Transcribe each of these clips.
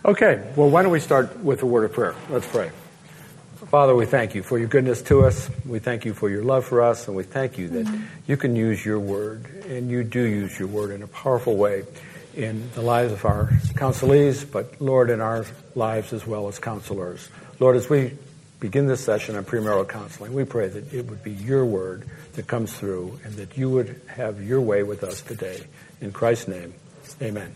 Okay, well, why don't we start with a word of prayer? Let's pray. Father, we thank you for your goodness to us. We thank you for your love for us, and we thank you that you can use your word, and you do use your word in a powerful way in the lives of our counselees, but, Lord, in our lives as well as counselors. Lord, as we begin this session on premarital counseling, we pray that it would be your word that comes through and that you would have your way with us today. In Christ's name, amen.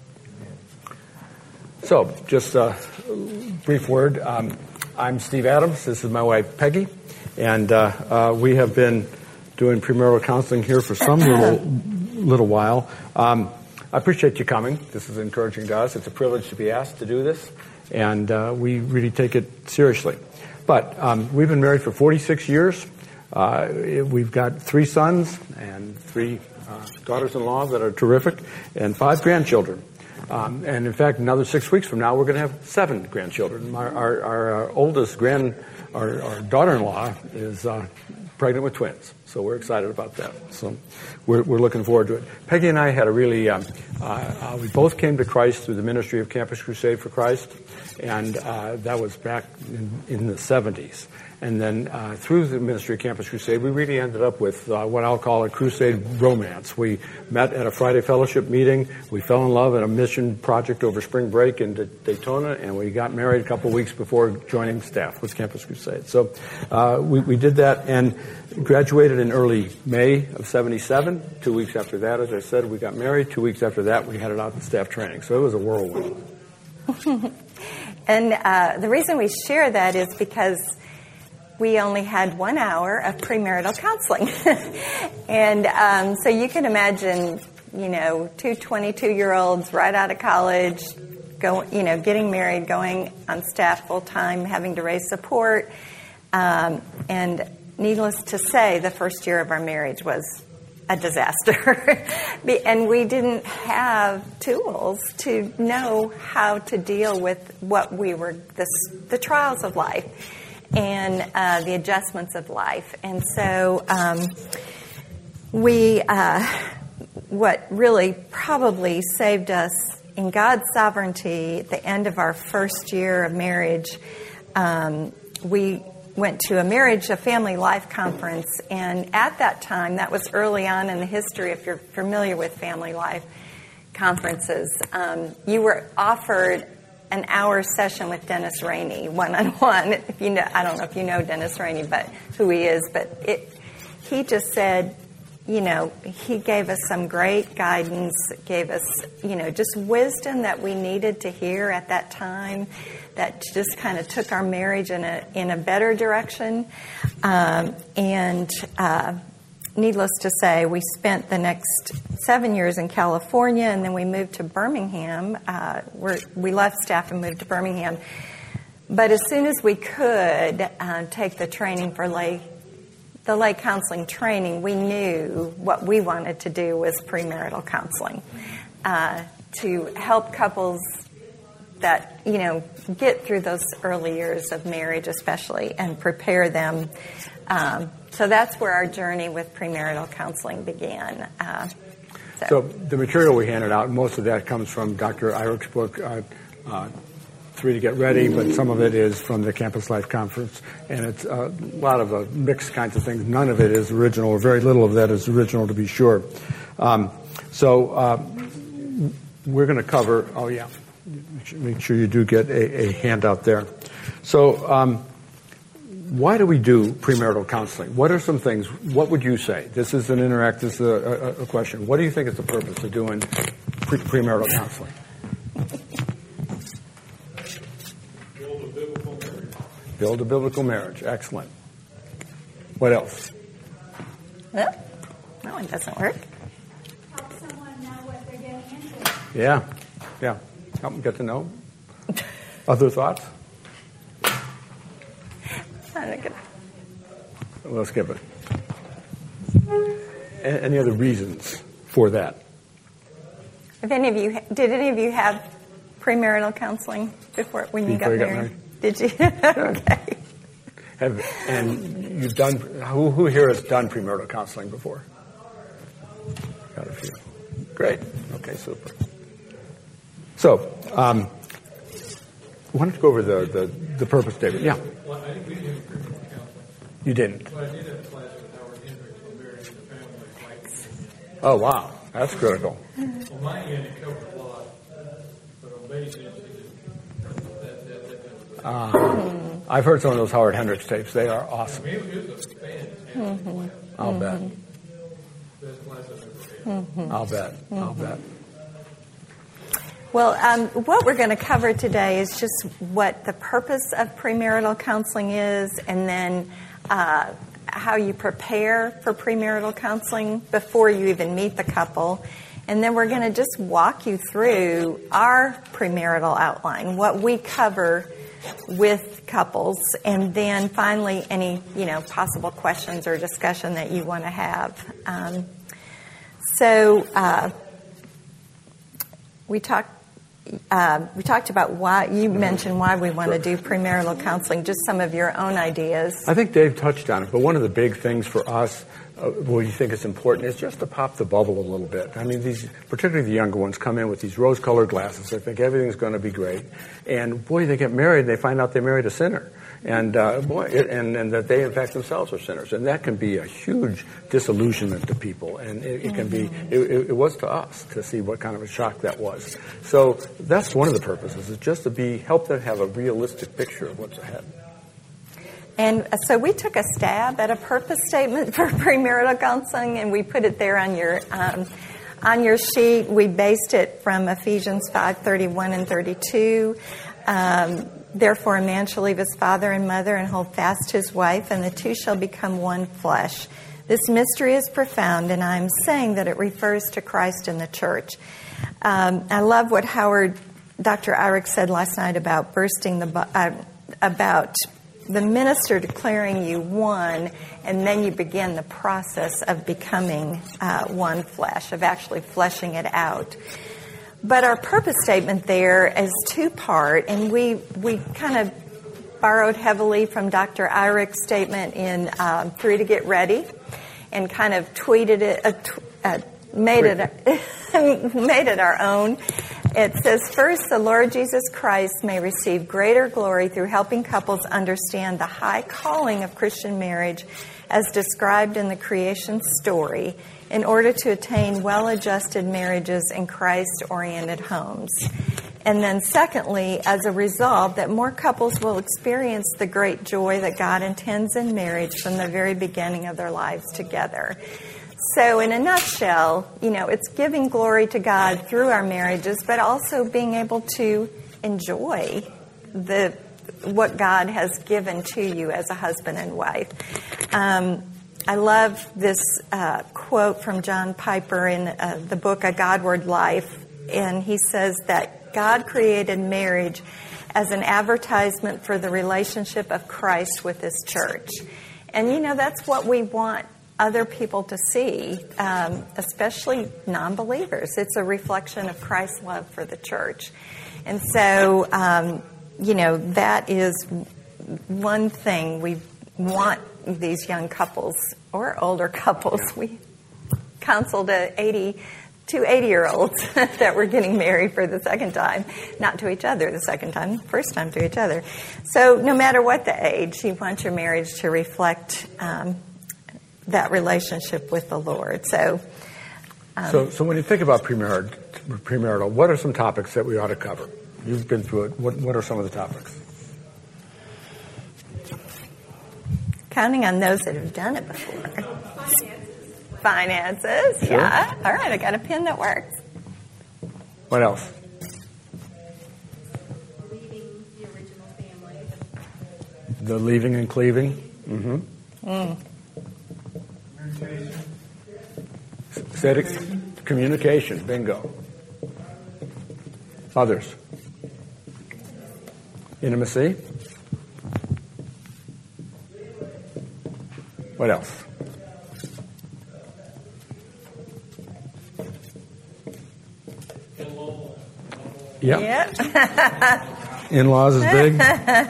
So, just a brief word. I'm Steve Adams. This is my wife, Peggy. And we have been doing premarital counseling here for some little while. I appreciate you coming. This is encouraging to us. It's a privilege to be asked to do this. And we really take it seriously. But we've been married for 46 years. We've got 3 sons and 3 daughters-in-law that are terrific, and 5 grandchildren. And in fact, another 6 weeks from now, we're going to have 7 grandchildren. Our oldest our daughter-in-law is pregnant with twins, so we're excited about that. So we're looking forward to it. Peggy and I had a really, we both came to Christ through the ministry of Campus Crusade for Christ, and that was back in the 70s. And then through the ministry of Campus Crusade, we really ended up with what I'll call a crusade romance. We met at a Friday fellowship meeting. We fell in love at a mission project over spring break in Daytona, and we got married a couple of weeks before joining staff with Campus Crusade. So we did that and graduated in early May of 77. 2 weeks after that, as I said, we got married. 2 weeks after that, we headed out to staff training. So it was a whirlwind. And the reason we share that is because we only had 1 hour of premarital counseling. And so you can imagine, 2 22-year-olds right out of college, getting married, going on staff full-time, having to raise support. And needless to say, the first year of our marriage was a disaster. And we didn't have tools to know how to deal with what the trials of life and the adjustments of life. And so what really probably saved us in God's sovereignty at the end of our first year of marriage, we went to a family life conference. And at that time, that was early on in the history, if you're familiar with family life conferences, you were offered an hour session with Dennis Rainey, one-on-one. I don't know if you know Dennis Rainey, but who he is. But he just said, he gave us some great guidance, gave us, just wisdom that we needed to hear at that time, that just kind of took our marriage in a better direction. Needless to say, we spent the next 7 years in California, and then we moved to Birmingham. We left staff and moved to Birmingham. But as soon as we could take the training for the lay counseling training, we knew what we wanted to do was premarital counseling to help couples that, get through those early years of marriage especially and prepare them. So that's where our journey with premarital counseling began. So the material we handed out, most of that comes from Dr. Eirich's book, 3 to Get Ready, but some of it is from the Campus Life Conference, and it's a lot of mixed kinds of things. None of it is original, or very little of that is original, to be sure. So we're going to cover, make sure you do get a handout there. So why do we do premarital counseling? What are some things? What would you say? This is an this is a question. What do you think is the purpose of doing premarital counseling? Build a biblical marriage. Build a biblical marriage. Excellent. What else? Well, that one doesn't work. Help someone know what they're getting into. Yeah. Help them get to know. Other thoughts? We'll skip it. Any other reasons for that? Did any of you have premarital counseling when you got married? Did you? Okay. And you've done? Who here has done premarital counseling before? Got a few. Great. Okay, super. So, Why don't you go over the purpose statement? Yeah. Well, I think we didn't have premarital counseling, You didn't. but I did have a class with Howard Hendricks on marriage and the family, like, Oh, wow. That's critical. on my end, it covered a lot, but on Betty's end, she did that. I've heard some of those Howard Hendricks tapes. They are I awesome. mean, it was a fantastic class, I'll bet. best class I've ever had. I'll bet. I'll bet. Well, what we're going to cover today is just what the purpose of premarital counseling is, and then how you prepare for premarital counseling before you even meet the couple. And then we're going to just walk you through our premarital outline, what we cover with couples, and then finally any possible questions or discussion that you want to have. We talked about why you mentioned why we want to do premarital counseling. Just some of your own ideas. I think Dave touched on it, but one of the big things for us, what you think is important, is just to pop the bubble a little bit. I mean, particularly the younger ones, come in with these rose-colored glasses. They think everything's going to be great, and boy, they get married, and they find out they married a sinner, and and that they in fact themselves are sinners, and that can be a huge disillusionment to people, and it can be. It was to us to see what kind of a shock that was. So that's one of the purposes, is just to help them have a realistic picture of what's ahead. And so we took a stab at a purpose statement for premarital counseling, and we put it there on your sheet. We based it from Ephesians 5:31 and 32. Therefore, a man shall leave his father and mother and hold fast his wife, and the two shall become one flesh. This mystery is profound, and I'm saying that it refers to Christ and the church. I love what Dr. Irick said last night about about the minister declaring you one, and then you begin the process of becoming one flesh, of actually fleshing it out. But our purpose statement there is two-part, and we kind of borrowed heavily from Dr. Irick's statement in 3 to Get Ready, and kind of tweeted it, made it our own. It says, first, the Lord Jesus Christ may receive greater glory through helping couples understand the high calling of Christian marriage as described in the creation story in order to attain well-adjusted marriages and Christ-oriented homes. And then secondly, as a result, that more couples will experience the great joy that God intends in marriage from the very beginning of their lives together. So in a nutshell, it's giving glory to God through our marriages, but also being able to enjoy what God has given to you as a husband and wife. I love this quote from John Piper in the book A Godward Life, and he says that God created marriage as an advertisement for the relationship of Christ with His church. And that's what we want other people to see, especially non-believers. It's a reflection of Christ's love for the church. And so, that is one thing we want these young couples or older couples. We counseled two 80-year-olds that were getting married for the second time, not to each other the second time, first time to each other. So no matter what the age, you want your marriage to reflect that relationship with the Lord. So when you think about premarital, what are some topics that we ought to cover? You've been through it. What are some of the topics? Counting on those that have done it before. Finances, sure. Yeah. All right, I got a pen that works. What else? Leaving the original family. The leaving and cleaving. Mm-hmm. Communication. Bingo. Others. Intimacy. What else? Yep. In-laws is big.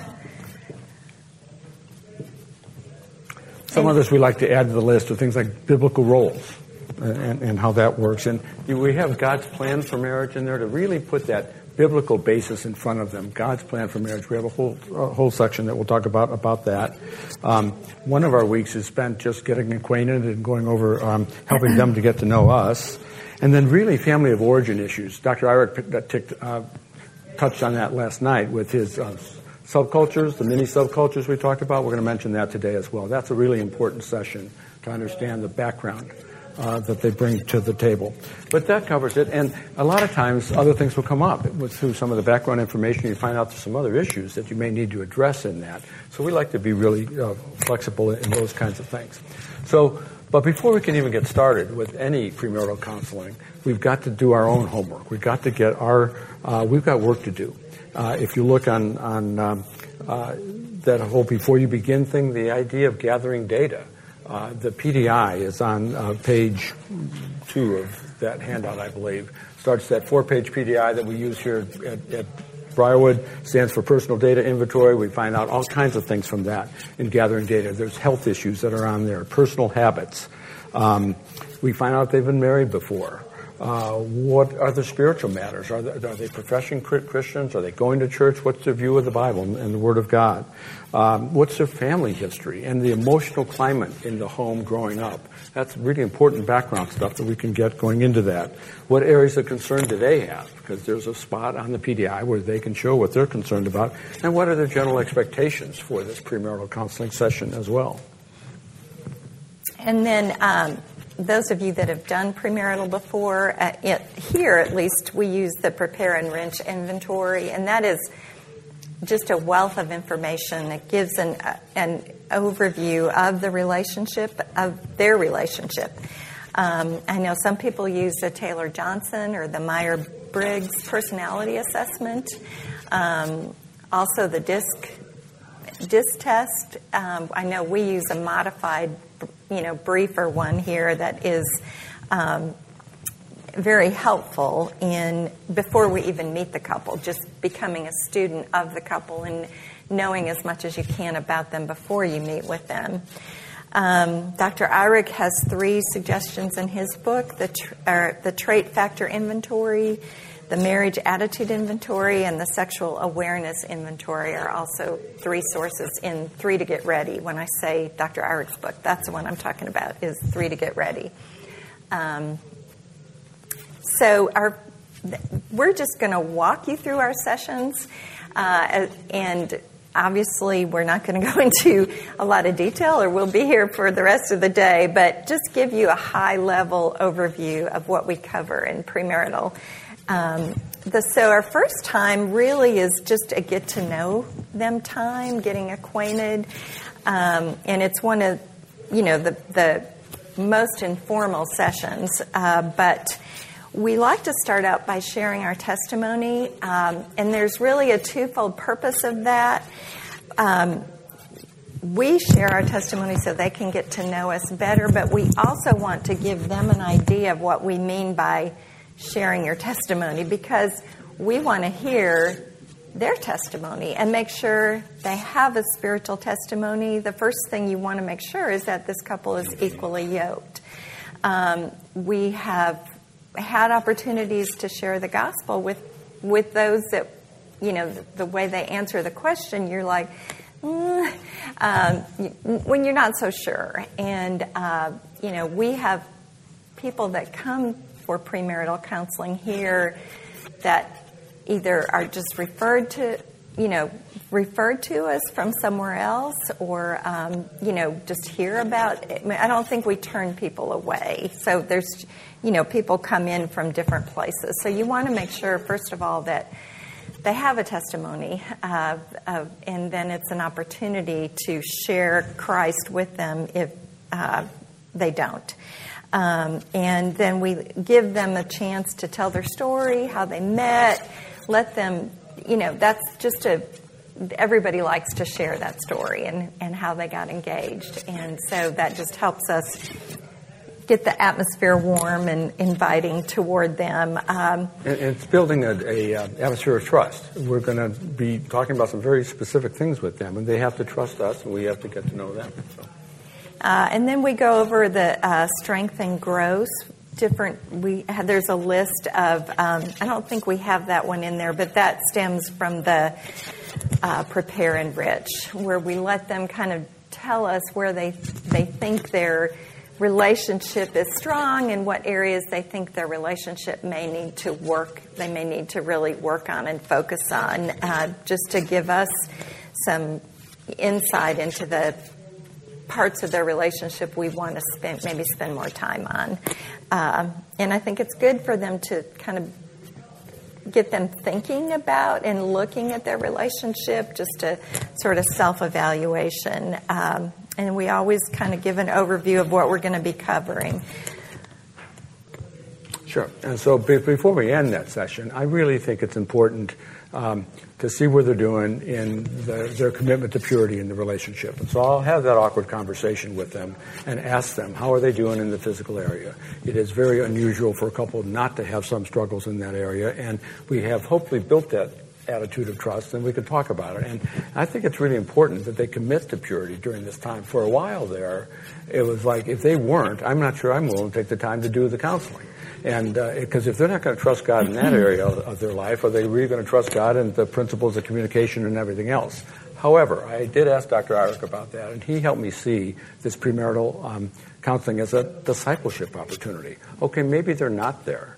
Some others we like to add to the list are things like biblical roles and how that works. And we have God's plan for marriage in there to really put that biblical basis in front of them, God's plan for marriage. We have a whole section that we'll talk about that. One of our weeks is spent just getting acquainted and going over helping them to get to know us. And then really family of origin issues. Dr. Eyrich touched on that last night with his subcultures, the mini subcultures we talked about. We're going to mention that today as well. That's a really important session to understand the background that they bring to the table. But that covers it. And a lot of times other things will come up. Through some of the background information, you find out there's some other issues that you may need to address in that. So we like to be really flexible in those kinds of things. But before we can even get started with any premarital counseling, we've got to do our own homework. We've got to get we've got work to do. If you look on that whole before you begin thing, the idea of gathering data, the PDI is on page 2 of that handout, I believe. Starts that 4-page PDI that we use here at Briarwood, stands for Personal Data Inventory. We find out all kinds of things from that in gathering data. There's health issues that are on there, personal habits. We find out they've been married before. What are the spiritual matters? Are they professing Christians? Are they going to church? What's their view of the Bible and the Word of God? What's their family history and the emotional climate in the home growing up? That's really important background stuff that we can get going into that. What areas of concern do they have? Because there's a spot on the PDI where they can show what they're concerned about. And what are their general expectations for this premarital counseling session as well? And then those of you that have done premarital before, here at least, we use the Prepare and Wrench inventory, and that is just a wealth of information that gives an overview of the relationship, of their relationship. I know some people use the Taylor-Johnson or the Myers-Briggs personality assessment. Also the DISC test. I know we use a modified, briefer one here that is very helpful in before we even meet the couple, just becoming a student of the couple and knowing as much as you can about them before you meet with them. Dr. Eyrich has 3 suggestions in his book, the Trait Factor Inventory, the Marriage Attitude Inventory, and the Sexual Awareness Inventory are also 3 sources in 3 to Get Ready. When I say Dr. Eyrich's book, that's the one I'm talking about, is 3 to Get Ready. So we're just going to walk you through our sessions, and obviously we're not going to go into a lot of detail, or we'll be here for the rest of the day, but just give you a high-level overview of what we cover in premarital. So our first time really is just a get-to-know-them time, getting acquainted, and it's one of, the most informal sessions, but we like to start out by sharing our testimony, and there's really a twofold purpose of that. We share our testimony so they can get to know us better, but we also want to give them an idea of what we mean by sharing your testimony, because we want to hear their testimony and make sure they have a spiritual testimony. The first thing you want to make sure is that this couple is equally yoked. We have had opportunities to share the gospel with those that, the way they answer the question, you're like, when you're not so sure. And, we have people that come for premarital counseling here that either are just referred to us from somewhere else, or, just hear about it. I don't think we turn people away. So there's, people come in from different places. So you want to make sure, first of all, that they have a testimony, and then it's an opportunity to share Christ with them if they don't. And then we give them a chance to tell their story, how they met, let them, that's just everybody likes to share that story and how they got engaged. And so that just helps us get the atmosphere warm and inviting toward them. And it's building an atmosphere of trust. We're going to be talking about some very specific things with them, and they have to trust us, and we have to get to know them. So. And then we go over the strength and growth there's a list of, I don't think we have that one in there, but that stems from the Prepare Enrich, where we let them kind of tell us where they think their relationship is strong and what areas they think their relationship may need to really work on and focus on, just to give us some insight into the parts of their relationship we want to spend more time on. And I think it's good for them to kind of get them thinking about and looking at their relationship, just a sort of self-evaluation. And we always kind of give an overview of what we're going to be covering. Sure. And so before we end that session, I really think it's important to see where they're doing in their commitment to purity in the relationship. And so I'll have that awkward conversation with them and ask them, how are they doing in the physical area? It is very unusual for a couple not to have some struggles in that area, and we have hopefully built that attitude of trust, and we can talk about it. And I think it's really important that they commit to purity during this time. For a while there, it was like, if they weren't, I'm not sure I'm willing to take the time to do the counseling. And because if they're not going to trust God in that area of their life, are they really going to trust God in the principles of communication and everything else? However, I did ask Dr. Irick about that, and he helped me see this premarital counseling as a discipleship opportunity. Okay, maybe they're not there.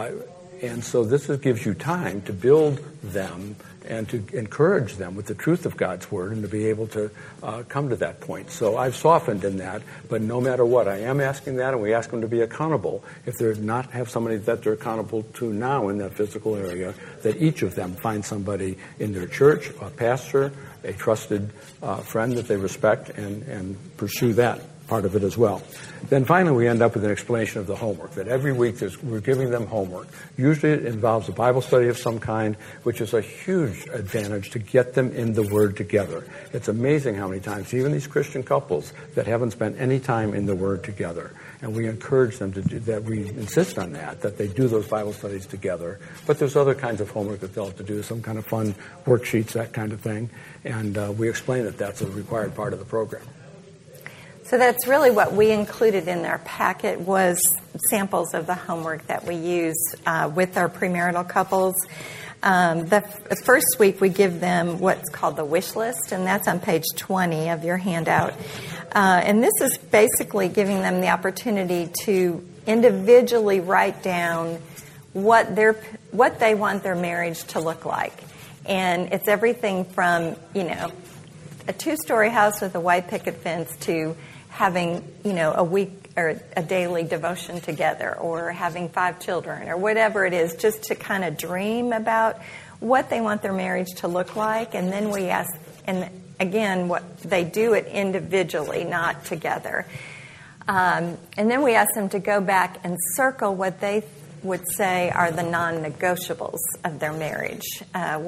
And so this gives you time to build them and to encourage them with the truth of God's Word and to be able to come to that point. So I've softened in that, but no matter what, I am asking that, and we ask them to be accountable. If they're not have somebody that they're accountable to now in that physical area, that each of them find somebody in their church, a pastor, a trusted friend that they respect, and pursue that part of it as well. Then finally we end up with an explanation of the homework, that every week we're giving them homework. Usually it involves a Bible study of some kind, which is a huge advantage to get them in the Word together. It's amazing how many times, even these Christian couples that haven't spent any time in the Word together, and we encourage them to do that. We insist on that they do those Bible studies together. But there's other kinds of homework that they'll have to do, some kind of fun worksheets, that kind of thing. And we explain that that's a required part of the program. So that's really what we included in our packet, was samples of the homework that we use with our premarital couples. The first week we give them what's called the wish list, and that's on page 20 of your handout. And this is basically giving them the opportunity to individually write down what they want their marriage to look like. And it's everything from, a 2-story house with a white picket fence to having, a week or a daily devotion together, or having 5 children, or whatever it is, just to kind of dream about what they want their marriage to look like. And then we ask, and again, what they do it individually, not together. And then we ask them to go back and circle what they would say are the non-negotiables of their marriage.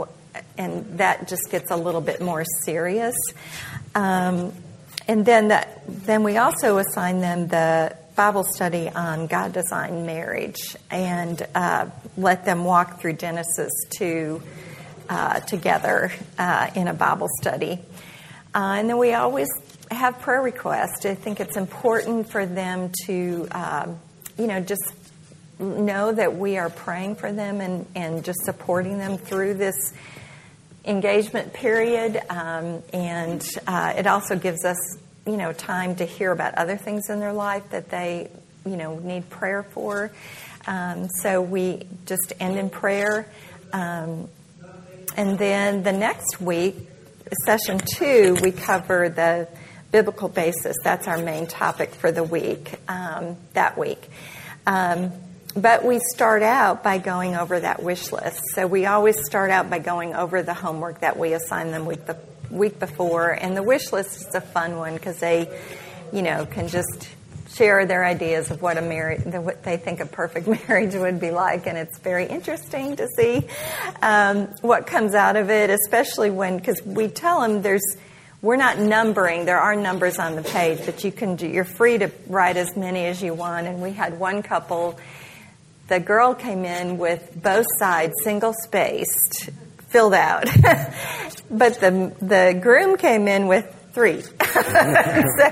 And that just gets a little bit more serious. And then we also assign them the Bible study on God-designed marriage, and let them walk through Genesis 2 together in a Bible study. And then we always have prayer requests. I think it's important for them to, just know that we are praying for them and just supporting them through this engagement period, and it also gives us, time to hear about other things in their life that they, need prayer for. So we just end in prayer, and then the next week, session 2, we cover the biblical basis. That's our main topic for the week, that week. But we start out by going over that wish list. So we always start out by going over the homework that we assign them week before. And the wish list is a fun one because they, can just share their ideas of what what they think a perfect marriage would be like. And it's very interesting to see what comes out of it, especially because we tell them we're not numbering. There are numbers on the page, but you're free to write as many as you want. And we had one couple. The girl came in with both sides single-spaced, filled out. But the groom came in with 3.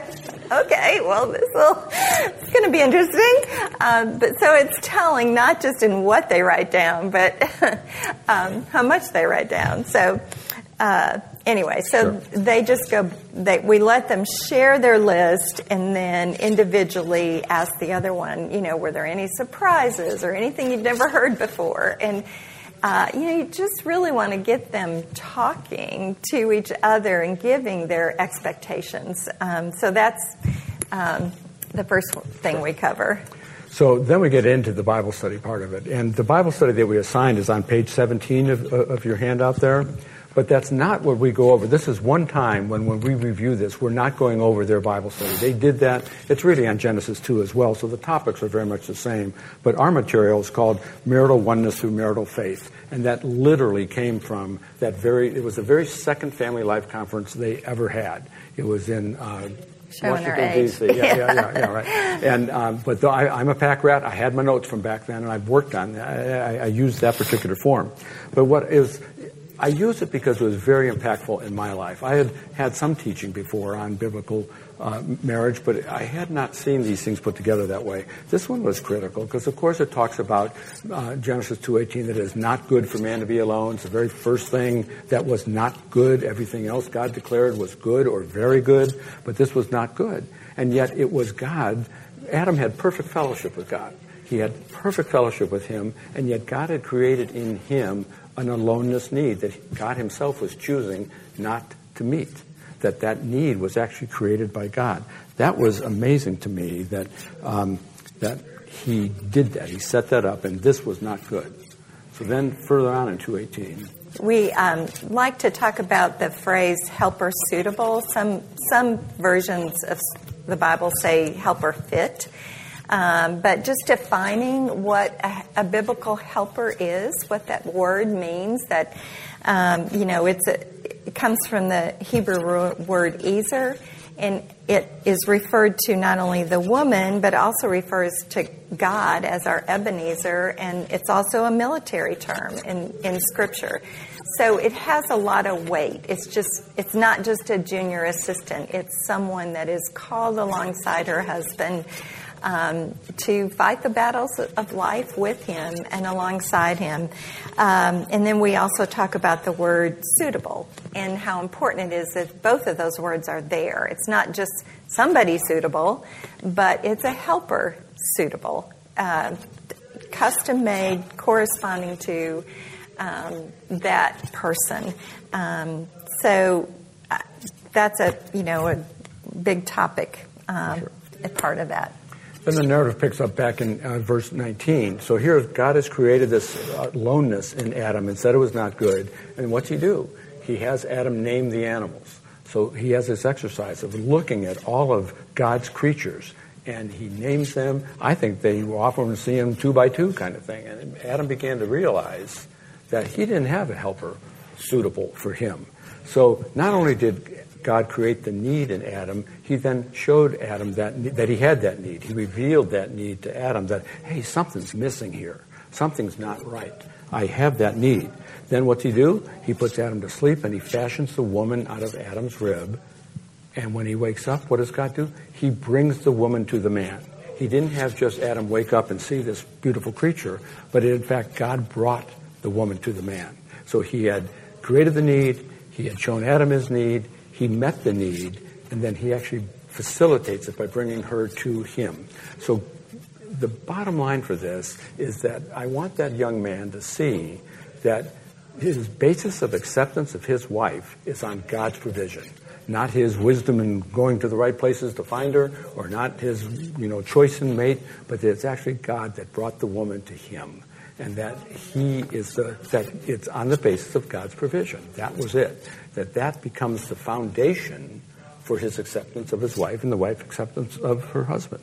Okay, well, it's going to be interesting. But so it's telling not just in what they write down, but how much they write down. So anyway, so Sure. they just go. We let them share their list, and then individually ask the other one. Were there any surprises or anything you'd never heard before? And you just really want to get them talking to each other and giving their expectations. So that's the first thing we cover. So then we get into the Bible study part of it. And the Bible study that we assigned is on page 17 of your handout there. But that's not what we go over. This is one time when we review this, we're not going over their Bible study. They did that. It's really on Genesis 2 as well, so the topics are very much the same. But our material is called Marital Oneness Through Marital Faith. And that literally came from it was the very second Family Life Conference they ever had. It was in Showing our Washington, age. D.C. Yeah, right. And but though I'm a pack rat, I had my notes from back then, and I've worked on that. I used that particular form. But I used it because it was very impactful in my life. I had had some teaching before on biblical marriage, but I had not seen these things put together that way. This one was critical because, of course, it talks about Genesis 2:18 that it is not good for man to be alone. It's the very first thing that was not good. Everything else God declared was good or very good, but this was not good. And yet it was God. Adam had perfect fellowship with God. He had perfect fellowship with him, and yet God had created in him an aloneness need that God himself was choosing not to meet, that need was actually created by God. That was amazing to me that he did that. He set that up, and this was not good. So then further on in 2:18. We like to talk about the phrase helper suitable. Some versions of the Bible say helper fit. But just defining what a biblical helper is, what that word means, that, it comes from the Hebrew word ezer, and it is referred to not only the woman, but also refers to God as our Ebenezer, and it's also a military term in Scripture. So it has a lot of weight. It's not just a junior assistant. It's someone that is called alongside her husband to fight the battles of life with him and alongside him. And then we also talk about the word suitable and how important it is that both of those words are there. It's not just somebody suitable, but it's a helper suitable, custom-made, corresponding to that person. So that's a big topic, a part of that. Then the narrative picks up back in verse 19. So here God has created this aloneness in Adam and said it was not good. And what's he do? He has Adam name the animals. So he has this exercise of looking at all of God's creatures, and he names them. I think they often see them 2 by 2 kind of thing. And Adam began to realize that he didn't have a helper suitable for him. So not only did God create the need in Adam, he then showed Adam that he had that need. He revealed that need to Adam that, hey, something's missing here. Something's not right. I have that need. Then what's he do? He puts Adam to sleep, and he fashions the woman out of Adam's rib. And when he wakes up, what does God do? He brings the woman to the man. He didn't have just Adam wake up and see this beautiful creature, but in fact, God brought the woman to the man. So he had created the need. He had shown Adam his need. He met the need, and then he actually facilitates it by bringing her to him. So the bottom line for this is that I want that young man to see that his basis of acceptance of his wife is on God's provision, not his wisdom in going to the right places to find her, or not his choice in mate, but that it's actually God that brought the woman to him. And that that it's on the basis of God's provision. That was it. That becomes the foundation for his acceptance of his wife and the wife's acceptance of her husband.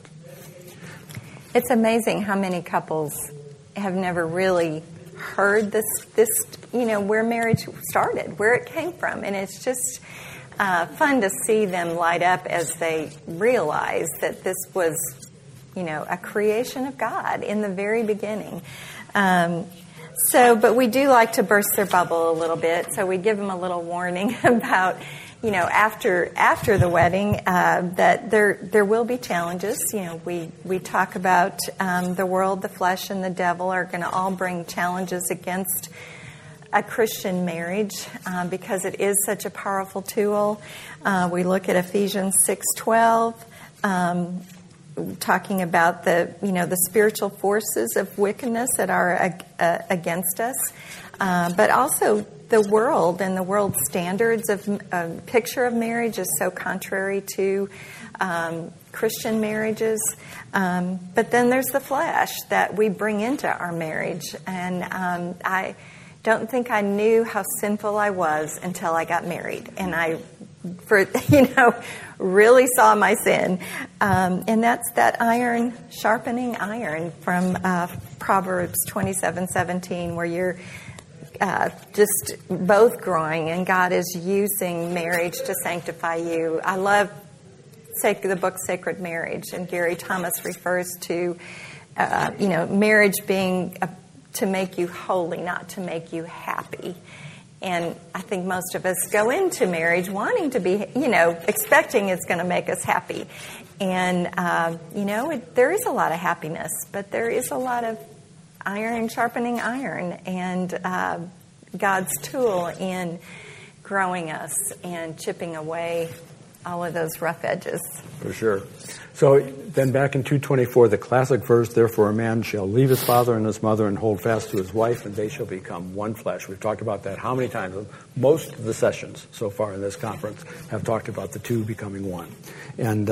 It's amazing how many couples have never really heard this where marriage started, where it came from. And it's just fun to see them light up as they realize that this was, a creation of God in the very beginning. But we do like to burst their bubble a little bit, so we give them a little warning about, after the wedding, that there will be challenges. We talk about the world, the flesh, and the devil are going to all bring challenges against a Christian marriage because it is such a powerful tool. We look at Ephesians 6:12. Talking about the spiritual forces of wickedness that are against us, but also the world and the world's standards of picture of marriage is so contrary to Christian marriages. But then there's the flesh that we bring into our marriage, and I don't think I knew how sinful I was until I got married, and I really saw my sin. And that's that iron sharpening iron from Proverbs 27:17, where you're just both growing, and God is using marriage to sanctify you. I love the book Sacred Marriage, and Gary Thomas refers to marriage being to make you holy, not to make you happy. And I think most of us go into marriage wanting to be, expecting it's going to make us happy. And, there is a lot of happiness, but there is a lot of iron sharpening iron, and God's tool in growing us and chipping away all of those rough edges. For sure. So then back in 2:24, the classic verse, therefore a man shall leave his father and his mother and hold fast to his wife, and they shall become one flesh. We've talked about that how many times? Most of the sessions so far in this conference have talked about the two becoming one. And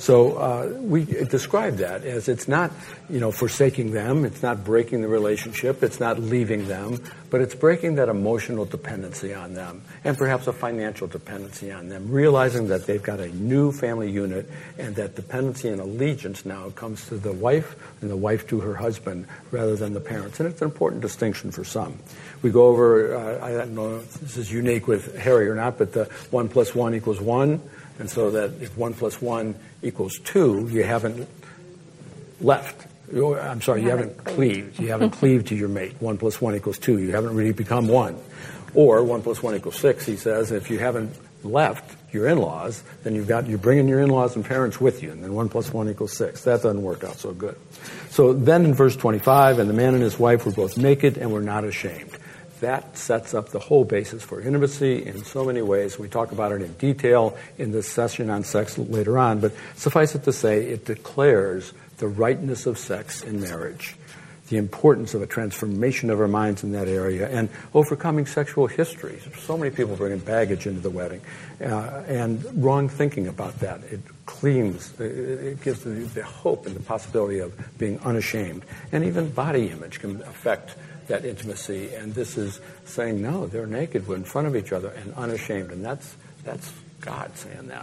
we describe that as it's not, forsaking them, it's not breaking the relationship, it's not leaving them, but it's breaking that emotional dependency on them and perhaps a financial dependency on them, realizing that they've got a new family unit and that dependency and allegiance now comes to the wife and the wife to her husband rather than the parents. And it's an important distinction for some. We go over, I don't know if this is unique with Harry or not, but the 1 + 1 = 1. And so that if 1 + 1 = 2, you haven't left. I'm sorry, you haven't cleaved. You haven't cleaved to your mate. 1 + 1 = 2. You haven't really become one. Or 1 + 1 = 6, he says, if you haven't left your in-laws, then you're bringing your in-laws and parents with you, and then 1 + 1 = 6. That doesn't work out so good. So then in verse 25, and the man and his wife were both naked and were not ashamed. That sets up the whole basis for intimacy in so many ways. We talk about it in detail in this session on sex later on, but suffice it to say, it declares the rightness of sex in marriage, the importance of a transformation of our minds in that area, and overcoming sexual histories. So many people bringing baggage into the wedding, and wrong thinking about that. It cleans, it gives the hope and the possibility of being unashamed. And even body image can affect that intimacy, and this is saying, no, they're naked, we're in front of each other, and unashamed, and that's God saying that.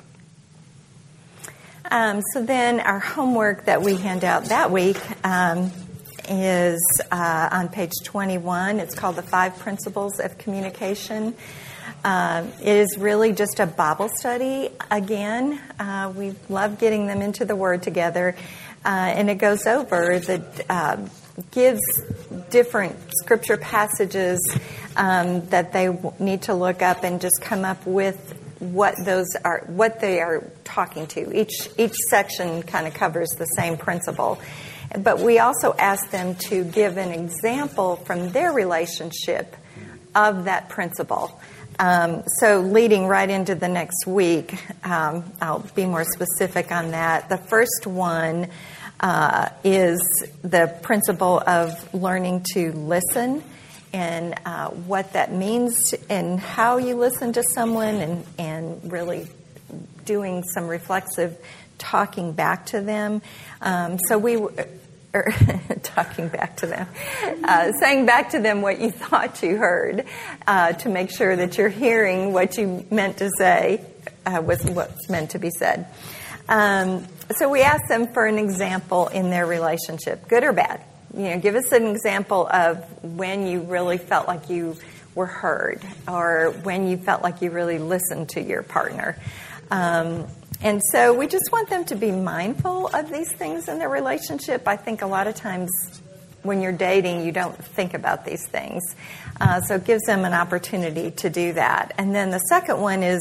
So then our homework that we hand out that week is on page 21. It's called The 5 Principles of Communication. It is really just a Bible study. Again, we love getting them into the Word together, and it goes over gives different scripture passages that they need to look up and just come up with what they are talking to. Each section kind of covers the same principle. But we also ask them to give an example from their relationship of that principle. So leading right into the next week, I'll be more specific on that. The first one is the principle of learning to listen, and what that means and how you listen to someone, and really doing some reflexive talking back to them. Talking back to them, saying back to them what you thought you heard, to make sure that you're hearing what you meant to say, was what's meant to be said. So we asked them for an example in their relationship, good or bad. Give us an example of when you really felt like you were heard, or when you felt like you really listened to your partner. And so we just want them to be mindful of these things in their relationship. I think a lot of times when you're dating, you don't think about these things. So it gives them an opportunity to do that. And then the second one is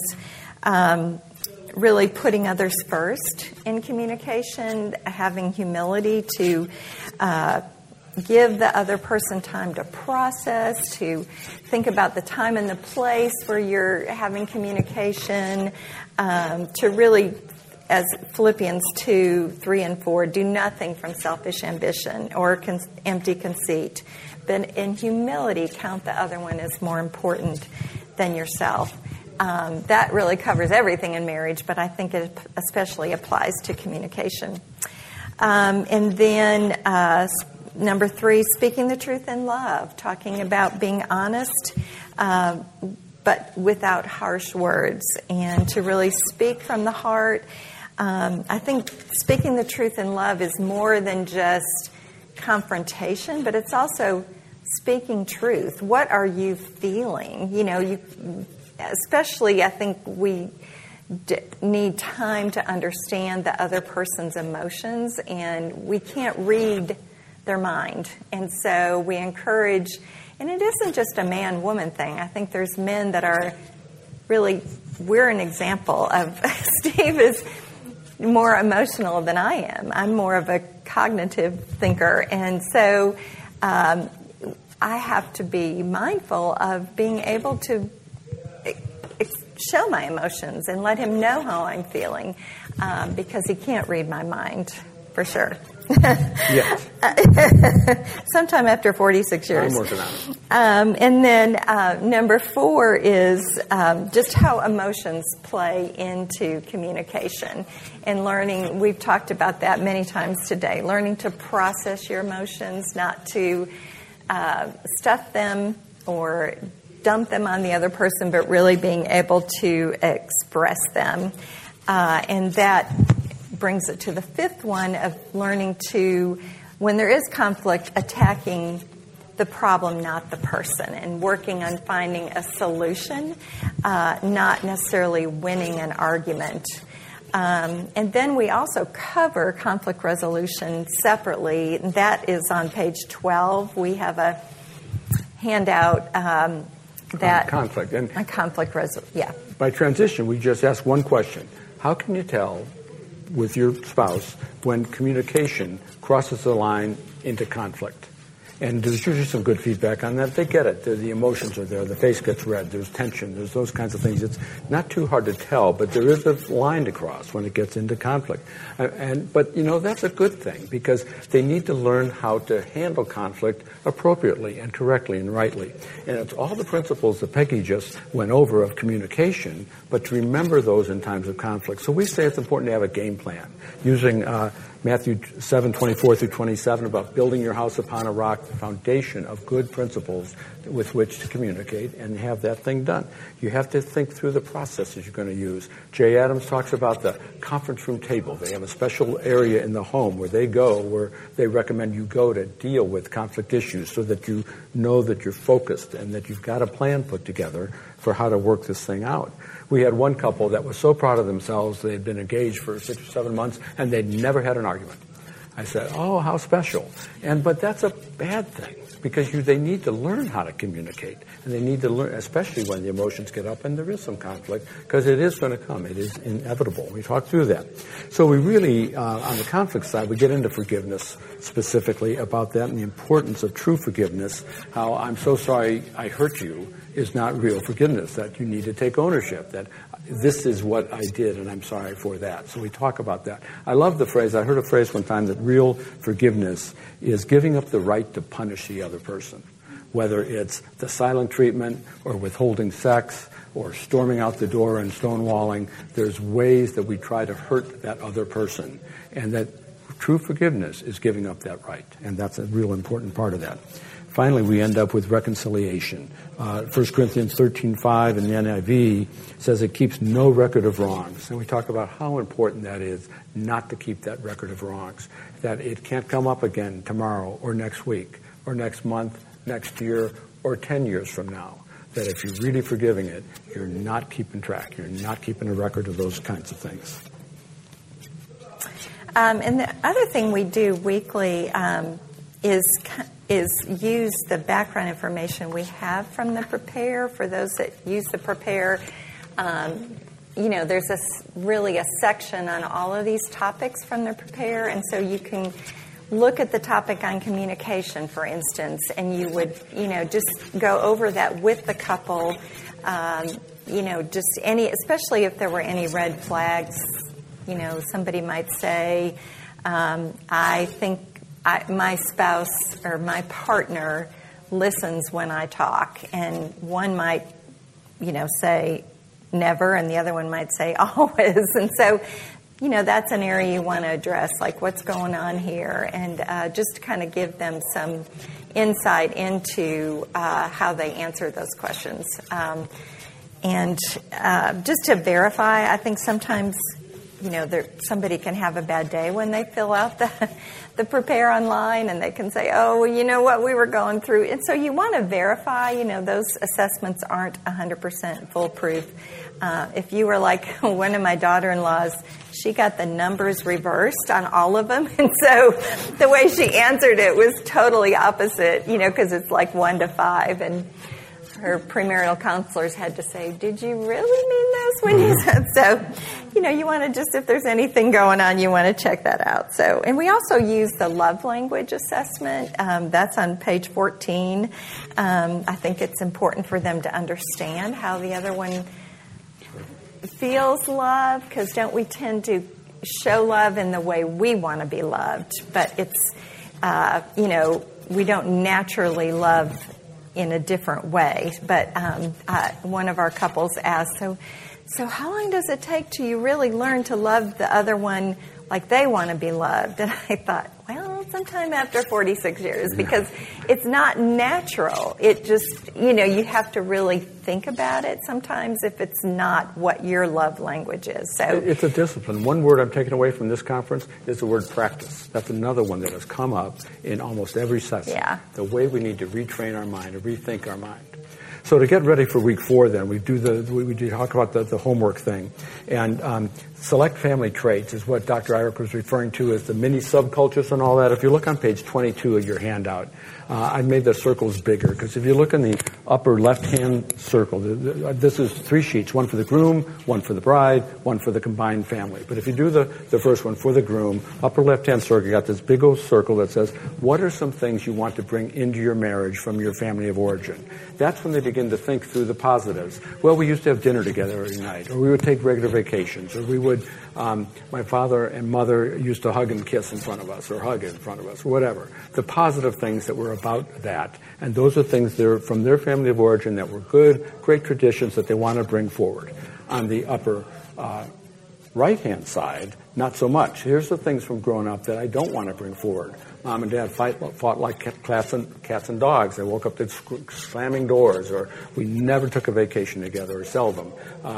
really putting others first in communication, having humility to give the other person time to process, to think about the time and the place where you're having communication, to really, as Philippians 2, 3, and 4, do nothing from selfish ambition or empty conceit, but in humility count the other one as more important than yourself. That really covers everything in marriage, but I think it especially applies to communication. And then number 3, speaking the truth in love, talking about being honest, but without harsh words, and to really speak from the heart. I think speaking the truth in love is more than just confrontation, but it's also speaking truth. What are you feeling? Especially, I think we need time to understand the other person's emotions, and we can't read their mind. And so we encourage, and it isn't just a man-woman thing. I think there's men that are really, we're an example of, Steve is more emotional than I am. I'm more of a cognitive thinker. And so I have to be mindful of being able to show my emotions and let him know how I'm feeling, because he can't read my mind, for sure. Yes. Sometime after 46 years. I'm working on it. And then number 4 is just how emotions play into communication and learning. We've talked about that many times today. Learning to process your emotions, not to stuff them or dump them on the other person, but really being able to express them. And that brings it to the 5th one of learning to, when there is conflict, attacking the problem, not the person, and working on finding a solution, not necessarily winning an argument. And then we also cover conflict resolution separately. That is on page 12. We have a handout that conflict. And a conflict resolution. Yeah. By transition, we just ask one question: how can you tell with your spouse when communication crosses the line into conflict? And there's usually some good feedback on that. They get it. The emotions are there. The face gets red. There's tension. There's those kinds of things. It's not too hard to tell, but there is a line to cross when it gets into conflict. But that's a good thing, because they need to learn how to handle conflict appropriately and correctly and rightly. And it's all the principles that Peggy just went over of communication, but to remember those in times of conflict. So we say it's important to have a game plan, using Matthew 7:24 through 27 about building your house upon a rock, the foundation of good principles with which to communicate and have that thing done. You have to think through the processes you're going to use. Jay Adams talks about the conference room table. They have a special area in the home where they recommend you go to deal with conflict issues, so that you know that you're focused and that you've got a plan put together for how to work this thing out. We had one couple that was so proud of themselves. They had been engaged for 6 or 7 months, and they'd never had an argument. I said, "Oh, how special!" But that's a bad thing, because they need to learn how to communicate, and they need to learn, especially when the emotions get up and there is some conflict, because it is going to come. It is inevitable. We talked through that. So we really, on the conflict side, we get into forgiveness specifically about that and the importance of true forgiveness. How I'm so sorry I hurt you is not real forgiveness, that you need to take ownership, that this is what I did and I'm sorry for that. So we talk about that. I love the phrase, I heard a phrase one time, that real forgiveness is giving up the right to punish the other person, whether it's the silent treatment or withholding sex or storming out the door and stonewalling. There's ways that we try to hurt that other person, and that true forgiveness is giving up that right, and that's a real important part of that. Finally, we end up with reconciliation. 1 Corinthians 13:5 in the NIV says it keeps no record of wrongs. And we talk about how important that is, not to keep that record of wrongs, that it can't come up again tomorrow or next week or next month, next year, or 10 years from now. That if you're really forgiving it, you're not keeping track. You're not keeping a record of those kinds of things. And the other thing we do weekly is is use the background information we have from the Prepare. For those that use the Prepare, there's really a section on all of these topics from the Prepare, and so you can look at the topic on communication, for instance, and you would, just go over that with the couple, especially if there were any red flags. Somebody might say, I think my spouse or my partner listens when I talk, and one might, say never, and the other one might say always, and so, that's an area you want to address, like what's going on here, and just kind of give them some insight into how they answer those questions. And just to verify, I think sometimes, somebody can have a bad day when they fill out the Prepare online, and they can say, oh, well, you know what, we were going through. And so you want to verify, those assessments aren't 100% foolproof. If you were like one of my daughter-in-laws, she got the numbers reversed on all of them. And so the way she answered it was totally opposite, because it's like 1 to 5. And her premarital counselors had to say, did you really mean this when you said so? You want to just, if there's anything going on, you want to check that out. So, and we also use the love language assessment. That's on page 14. I think it's important for them to understand how the other one feels love, because don't we tend to show love in the way we want to be loved? But it's, we don't naturally love in a different way. But one of our couples asked, so how long does it take till you really learn to love the other one like they want to be loved? And I thought, well, sometime after 46 years, because it's not natural. It just, you have to really think about it sometimes if it's not what your love language is. So it's a discipline. One word I'm taking away from this conference is the word practice. That's another one that has come up in almost every session. Yeah. The way we need to retrain our mind, to rethink our mind. So to get ready for week 4, then we talk about the homework thing, and select family traits is what Dr. Eyrich was referring to as the mini subcultures and all that. If you look on page 22 of your handout, I made the circles bigger, because if you look in the upper left-hand circle, this is 3 sheets: one for the groom, one for the bride, one for the combined family. But if you do the first one for the groom, upper left-hand circle, you got this big old circle that says, what are some things you want to bring into your marriage from your family of origin? That's when they begin to think through the positives. Well, we used to have dinner together every night, or we would take regular vacations, or we would, my father and mother used to hug and kiss in front of us, or hug in front of us, or whatever. The positive things that were about that. And those are things that are from their family of origin that were good, great traditions that they want to bring forward. On the upper right-hand side, not so much. Here's the things from growing up that I don't want to bring forward. Mom and Dad fought like cats and dogs. They woke up to slamming doors, or we never took a vacation together, or seldom.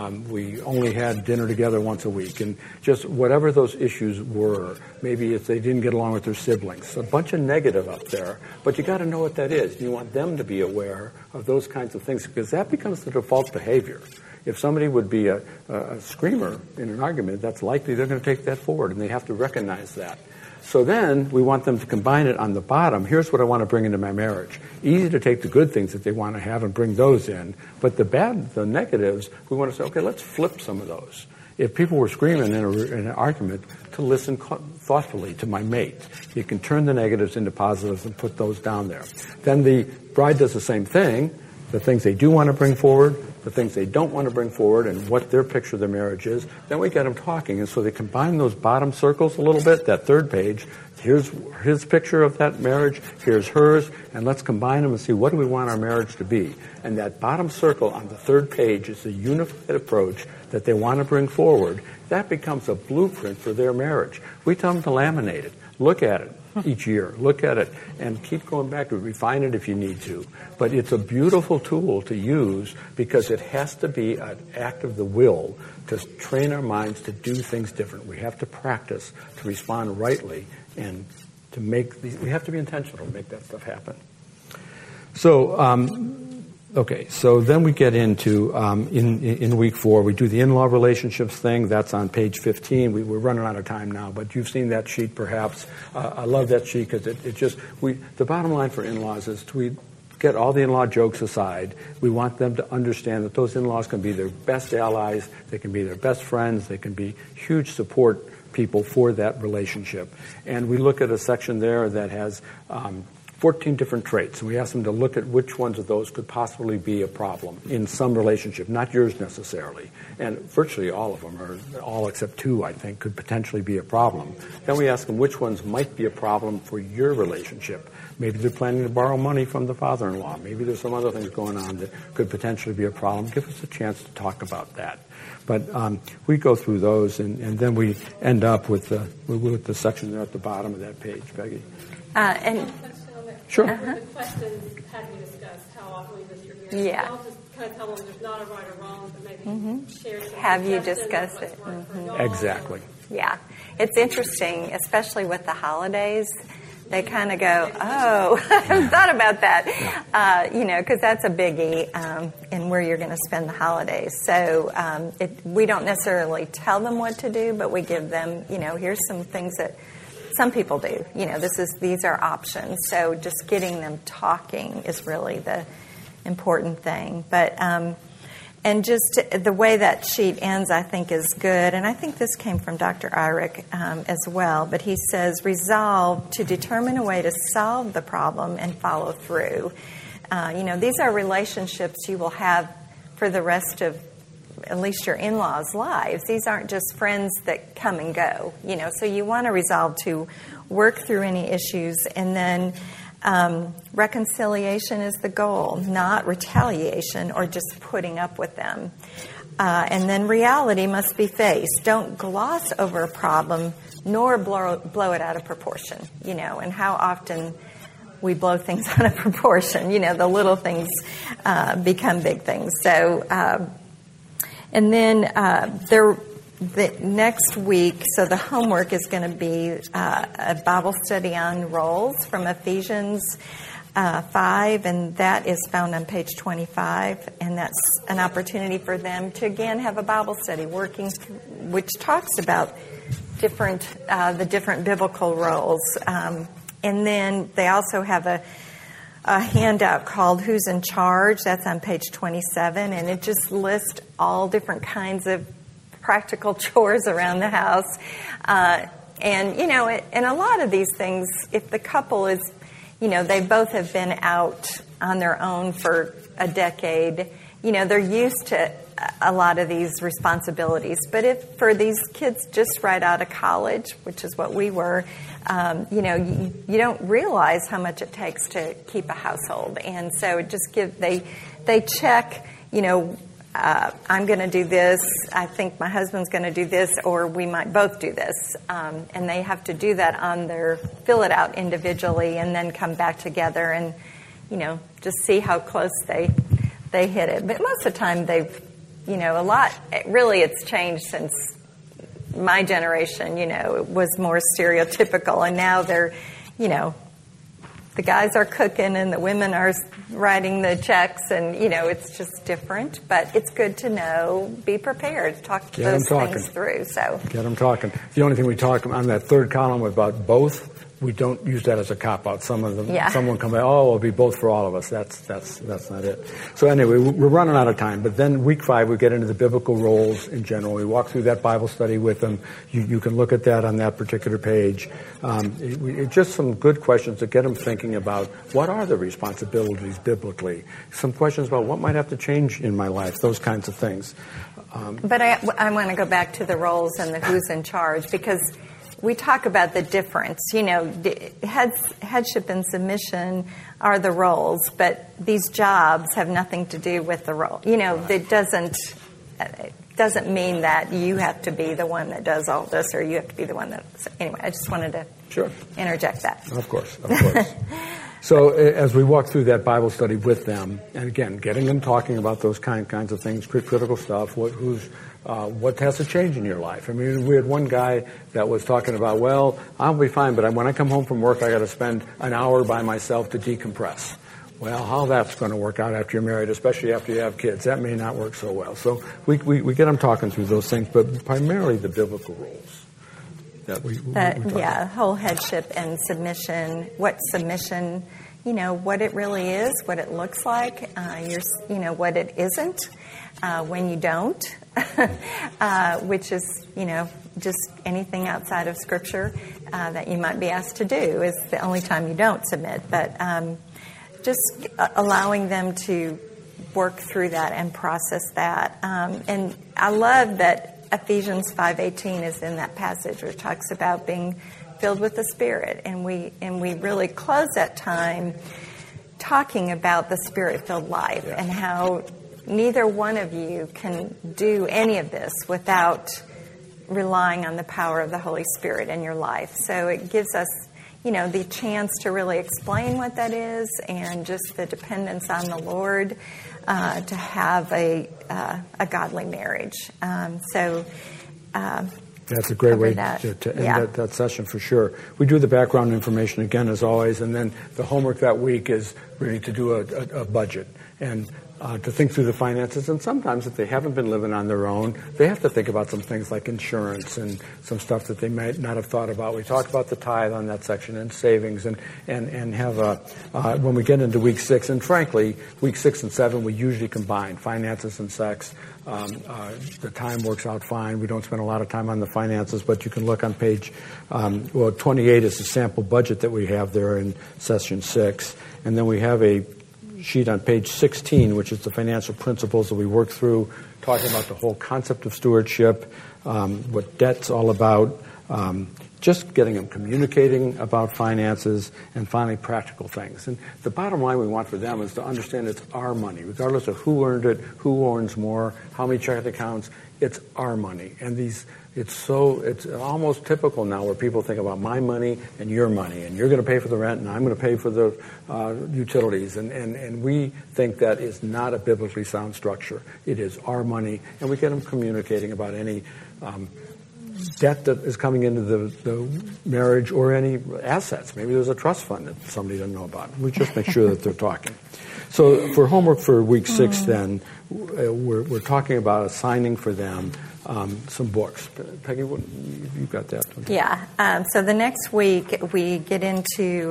We only had dinner together once a week, and just whatever those issues were. Maybe if they didn't get along with their siblings. A bunch of negative up there, but you got to know what that is. You want them to be aware of those kinds of things, because that becomes the default behavior. If somebody would be a screamer in an argument, that's likely they're going to take that forward, and they have to recognize that. So then we want them to combine it on the bottom. Here's what I want to bring into my marriage. Easy to take the good things that they want to have and bring those in, but the negatives, we want to say, okay, let's flip some of those. If people were screaming in an argument, to listen thoughtfully to my mate. You can turn the negatives into positives and put those down there. Then the bride does the same thing, the things they do want to bring forward, the things they don't want to bring forward, and what their picture of their marriage is. Then we get them talking, and so they combine those bottom circles a little bit, that third page. Here's his picture of that marriage, here's hers, and let's combine them and see what do we want our marriage to be. And that bottom circle on the third page is the unified approach that they want to bring forward. That becomes a blueprint for their marriage. We tell them to laminate it, look at it each year, look at it, and keep going back to it, refine it if you need to. But it's a beautiful tool to use, because it has to be an act of the will to train our minds to do things different. We have to practice to respond rightly, and we have to be intentional to make that stuff happen. So Okay, so then we get into, in week 4, we do the in-law relationships thing. That's on page 15. We're running out of time now, but you've seen that sheet perhaps. I love that sheet because the bottom line for in-laws is we get all the in-law jokes aside. We want them to understand that those in-laws can be their best allies, they can be their best friends, they can be huge support people for that relationship. And we look at a section there that has 14 different traits. And we ask them to look at which ones of those could possibly be a problem in some relationship, not yours necessarily. And virtually all of them, or all except 2, I think, could potentially be a problem. Then we ask them which ones might be a problem for your relationship. Maybe they're planning to borrow money from the father-in-law. Maybe there's some other things going on that could potentially be a problem. Give us a chance to talk about that. But we go through those, and then we end up with the section there at the bottom of that page, Peggy. Sure. The questions have we discussed how often we distribute. Yeah. I'll just kind of tell them there's not a right or wrong, but maybe share some. Have you suggestions discussed of what's it? worked for y'all. Exactly. Yeah. It's interesting, especially with the holidays. They kind of go, oh, I haven't thought about that, because that's a biggie in where you're going to spend the holidays. So we don't necessarily tell them what to do, but we give them, here's some things that some people do. These are options. So just getting them talking is really the important thing. But and just the way that sheet ends, I think, is good. And I think this came from Dr. Eyrich as well. But he says, resolve to determine a way to solve the problem and follow through. These are relationships you will have for the rest of at least your in-laws' lives. These aren't just friends that come and go. So you want to resolve to work through any issues, and then reconciliation is the goal, not retaliation or just putting up with them. And then reality must be faced. Don't gloss over a problem, nor blow it out of proportion. And how often we blow things out of proportion. The little things become big things. So, and then the next week, so the homework is going to be a Bible study on roles from Ephesians 5, and that is found on page 25. And that's an opportunity for them to, again, have a Bible study which talks about the different biblical roles. And then they also have a handout called Who's in Charge? That's on page 27, and it just lists all different kinds of practical chores around the house. And a lot of these things, if the couple is, they both have been out on their own for a decade, they're used to a lot of these responsibilities. But if for these kids just right out of college, which is what we were, you don't realize how much it takes to keep a household. And so it just they check, I'm going to do this, I think my husband's going to do this, or we might both do this. And they have to do that fill it out individually and then come back together and, just see how close they hit it. But most of the time it's changed since my generation, it was more stereotypical. And now they're, the guys are cooking and the women are writing the checks, and it's just different. But it's good to know, be prepared, talk those things through. So get them talking. The only thing we talk on that third column about both, we don't use that as a cop out. Some of them, someone come back, it'll be both for all of us. That's not it. So anyway, we're running out of time. But then week 5, we get into the biblical roles in general. We walk through that Bible study with them. You can look at that on that particular page. Just some good questions to get them thinking about what are the responsibilities biblically. Some questions about what might have to change in my life. Those kinds of things. But I want to go back to the roles and the who's in charge, because we talk about the difference. Headship and submission are the roles, but these jobs have nothing to do with the role. It doesn't mean that you have to be the one that does all this, or you have to be the one that... Anyway, I just wanted to interject that. Of course. So as we walk through that Bible study with them, and again, getting them talking about those kinds of things, critical stuff, what has to change in your life. I mean, we had one guy that was talking about, well, I'll be fine, but when I come home from work, I got to spend an hour by myself to decompress. Well, how that's going to work out after you're married, especially after you have kids, that may not work so well. So we get them talking through those things, but primarily the biblical roles. That we whole headship and submission, what submission, what it really is, what it looks like, what it isn't when you don't, which is, just anything outside of Scripture that you might be asked to do is the only time you don't submit. But just allowing them to work through that and process that. And I love that Ephesians 5:18 is in that passage where it talks about being filled with the Spirit. And we really close that time talking about the Spirit-filled life and how neither one of you can do any of this without relying on the power of the Holy Spirit in your life. So it gives us the chance to really explain what that is and just the dependence on the Lord to have a godly marriage. That's a great way to end that session for sure. We do the background information again as always, and then the homework that week is really to do a budget and to think through the finances. And sometimes if they haven't been living on their own, they have to think about some things like insurance and some stuff that they might not have thought about. We talked about the tithe on that section and savings and have when we get into week 6, and frankly, week 6 and 7, we usually combine finances and sex. The time works out fine. We don't spend a lot of time on the finances, but you can look on page 28 is the sample budget that we have there in session 6. And then we have a sheet on page 16, which is the financial principles that we work through, talking about the whole concept of stewardship, what debt's all about, just getting them communicating about finances, and finally practical things. And the bottom line we want for them is to understand it's our money, regardless of who earned it, who earns more, how many checking accounts. It's our money, and it's almost typical now where people think about my money and your money, and you're going to pay for the rent, and I'm going to pay for the utilities, and we think that is not a biblically sound structure. It is our money, and we get them communicating about any debt that is coming into the marriage or any assets. Maybe there's a trust fund that somebody doesn't know about. We just make sure that they're talking. So for homework for week 6, then, we're talking about assigning for them some books. Peggy, you've got that. Yeah. So the next week we get into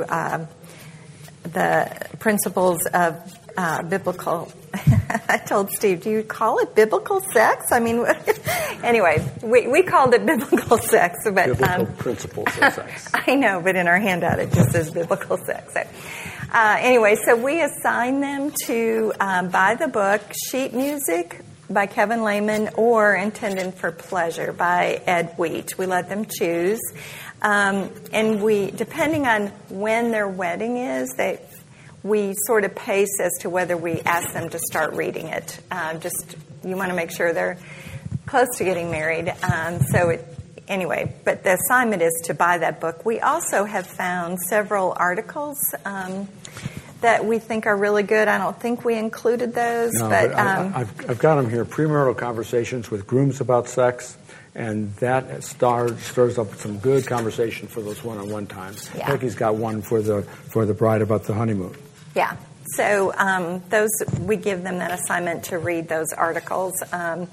the principles of biblical. I told Steve, do you call it biblical sex? I mean, anyway, we called it biblical sex. But, biblical principles of sex. I know, but in our handout it just says biblical sex. So, anyway, so we assign them to buy the book Sheet Music by Kevin Lehman or Intended for Pleasure by Ed Wheat. We let them choose. And we, depending on when their wedding is, we sort of pace as to whether we ask them to start reading it. You want to make sure they're close to getting married. Anyway, but the assignment is to buy that book. We also have found several articles that we think are really good. I don't think we included those. No, but I've got them here. Premarital Conversations with Grooms About Sex. And that stirs up some good conversation for those one-on-one times. Yeah. Peggy's got one for the bride about the honeymoon. Yeah. So those we give them that assignment to read those articles, so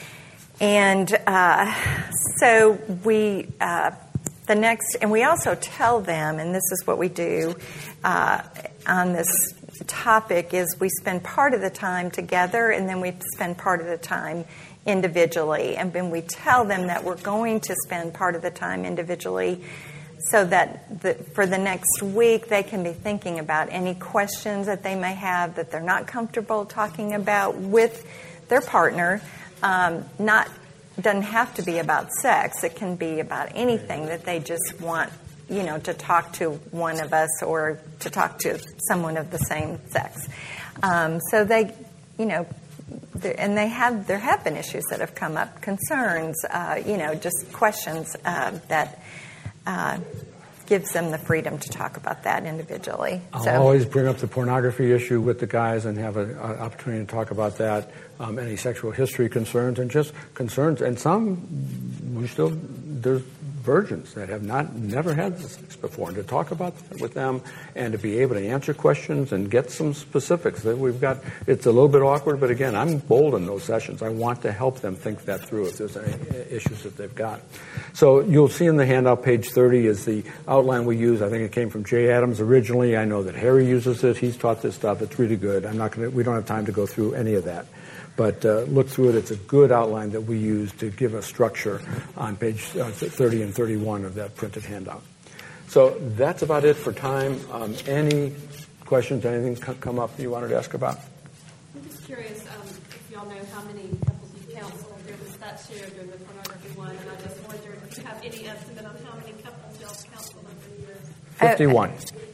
we the next, and we also tell them, and this is what we do on this topic: is we spend part of the time together, and then we spend part of the time individually, and then we tell them that we're going to spend part of the time individually so that for the next week they can be thinking about any questions that they may have that they're not comfortable talking about with their partner. Doesn't have to be about sex. It can be about anything that they just want, to talk to one of us or to talk to someone of the same sex. So they, and there have been issues that have come up, concerns, just questions that gives them the freedom to talk about that individually. I'll always bring up the pornography issue with the guys and have an opportunity to talk about that, any sexual history concerns and just concerns. And some, there's virgins that have never had sex before, and to talk about that with them and to be able to answer questions and get some specifics that we've got. It's a little bit awkward, but again, I'm bold in those sessions. I want to help them think that through if there's any issues that they've got. So you'll see in the handout, page 30 is the outline we use. I think it came from Jay Adams originally. I know that Harry uses it. He's taught this stuff. It's really good. We don't have time to go through any of that. But look through it. It's a good outline that we use to give a structure on page 30 and 31 of that printed handout. So that's about it for time. Any questions, anything come up you wanted to ask about? I'm just curious if y'all know how many couples you counsel. There was that shared during the pornography one, and I just wondered if you have any estimate on how many couples y'all counsel over the years. 51.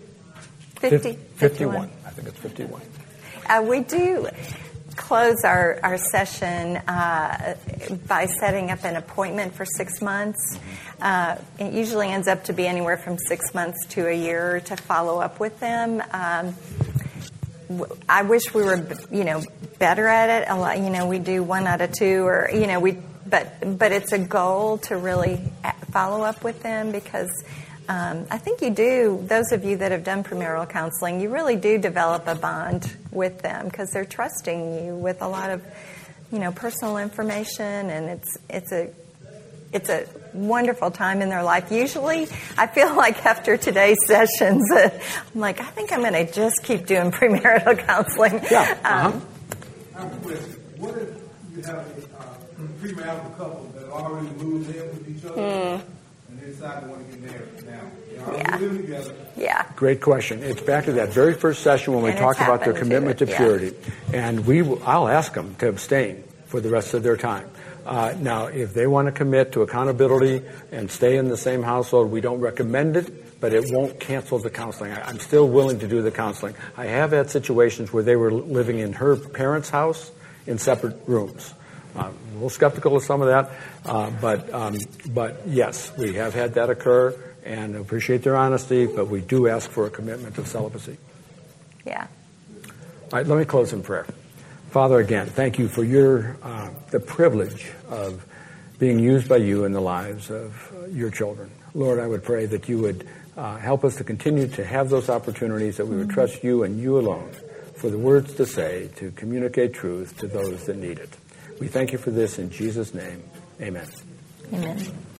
51. I think it's 51. We do close our session by setting up an appointment for 6 months. It usually ends up to be anywhere from 6 months to a year to follow up with them. I wish we were, better at it. A lot, we do 1 out of 2, or but it's a goal to really follow up with them because. I think you do, those of you that have done premarital counseling, you really do develop a bond with them because they're trusting you with a lot of, personal information, and it's a wonderful time in their life. Usually, I feel like after today's sessions, I'm like, I think I'm going to just keep doing premarital counseling. Yeah. I have a question. What if you have a premarital couple that already moved in with each other? And they decide they want to get married now. They're already living together. Yeah. Great question. It's back to that very first session when we talked about their commitment to purity. And I'll ask them to abstain for the rest of their time. Now, if they want to commit to accountability and stay in the same household, we don't recommend it, but it won't cancel the counseling. I'm still willing to do the counseling. I have had situations where they were living in her parents' house in separate rooms. A little skeptical of some of that, but yes, we have had that occur, and appreciate their honesty, but we do ask for a commitment of celibacy. Yeah. All right, let me close in prayer. Father, again, thank you for the privilege of being used by you in the lives of your children. Lord, I would pray that you would help us to continue to have those opportunities, that we would trust you and you alone for the words to say, to communicate truth to those that need it. We thank you for this in Jesus' name. Amen. Amen.